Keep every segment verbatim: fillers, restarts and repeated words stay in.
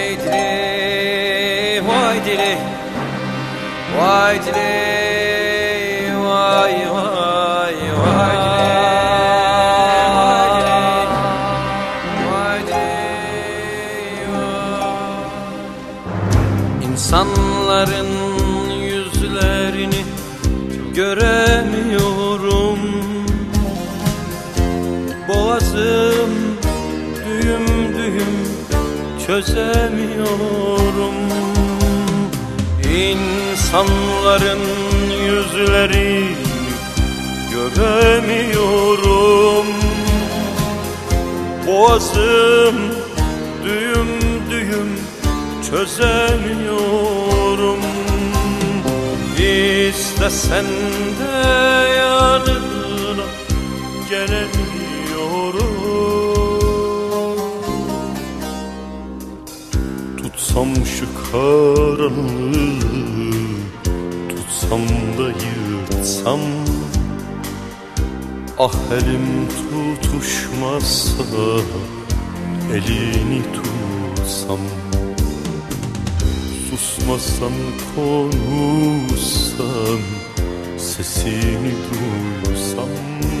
dili, vay dili, vay dili, vay vay vay dili, vay dili, vay. İnsanların yüzlerini göremiyorum, boğazım düğüm düğüm çözemiyorum. İnsanların yüzlerini göremiyorum, boğazım düğüm düğüm çözemiyorum. İstesen de yanına gelemiyorum. Tutsam şu karanlığı, tutsam da yırtsam, ah elim tutuşmazsa elini tutsam. Susmasan konuşsan, sesini duysam,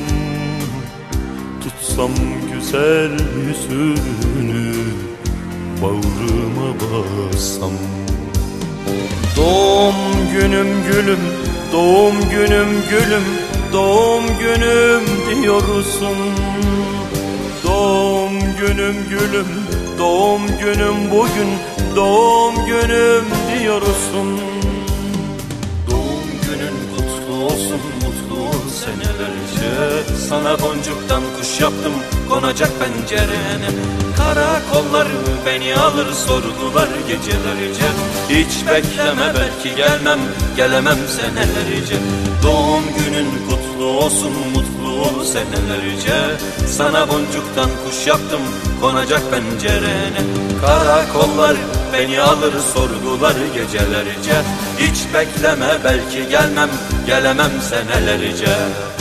tutsam güzel yüzünü bağrıma bassam. Doğum günüm gülüm, doğum günüm gülüm, doğum günüm diyorsun. Doğum günüm gülüm, doğum günüm bugün, doğum günüm diyorsun. Doğum günün kutlu olsun, mutlu ol senelerce. Sana boncuktan kuş yaptım, konacak pencerene. Karakollar beni alır, sorgular gecelerce. Hiç bekleme, belki gelmem, gelemem senelerce. Doğum günün kutlu olsun, mutlu ol senelerce. Sana boncuktan kuş yaptım, konacak pencerene. Karakollar beni alır, sorgular gecelerce. Hiç bekleme, belki gelmem, gelemem senelerce.